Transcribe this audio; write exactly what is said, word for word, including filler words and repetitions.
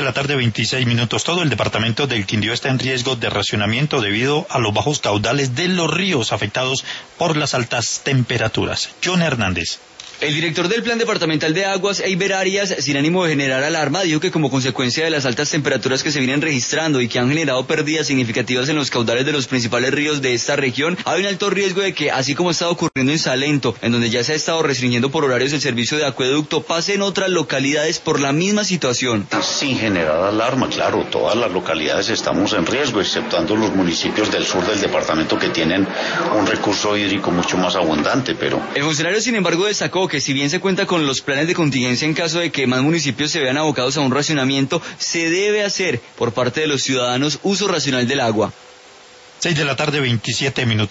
de la tarde, veintiséis minutos. Todo el departamento del Quindío está en riesgo de racionamiento debido a los bajos caudales de los ríos afectados por las altas temperaturas. John Hernández. El director del Plan Departamental de Aguas, Eiber Arias, sin ánimo de generar alarma, dijo que como consecuencia de las altas temperaturas que se vienen registrando y que han generado pérdidas significativas en los caudales de los principales ríos de esta región, hay un alto riesgo de que, así como ha estado ocurriendo en Salento, en donde ya se ha estado restringiendo por horarios el servicio de acueducto, pase en otras localidades por la misma situación. Sin generar alarma, claro, todas las localidades estamos en riesgo, exceptuando los municipios del sur del departamento que tienen un recurso hídrico mucho más abundante, pero... El funcionario, sin embargo, destacó que si bien se cuenta con los planes de contingencia en caso de que más municipios se vean abocados a un racionamiento, se debe hacer por parte de los ciudadanos uso racional del agua. Seis de la tarde, veintisiete minutos.